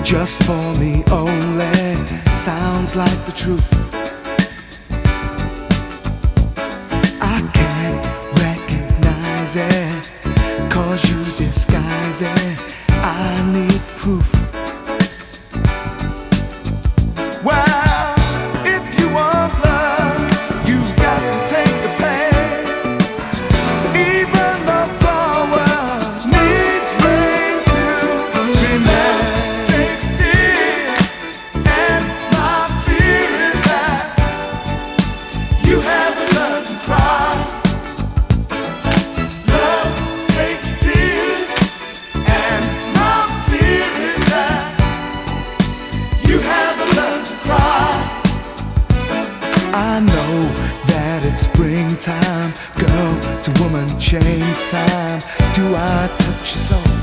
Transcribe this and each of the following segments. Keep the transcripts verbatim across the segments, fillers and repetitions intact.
just for me only. Sounds like the truth. I can't recognize it, cause you disguise it. I need proof. Well, if you want love, you've got to take the pain. Even the flowers needs rain to remain. Takes tears, and my fear is that you haven't learned to cry. Love takes tears, and my fear is that you haven't learned to cry. I know that it's springtime, girl, to woman change time. Do I touch your soul?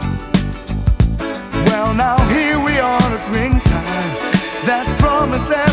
Well, now here we are at ring time. That promise and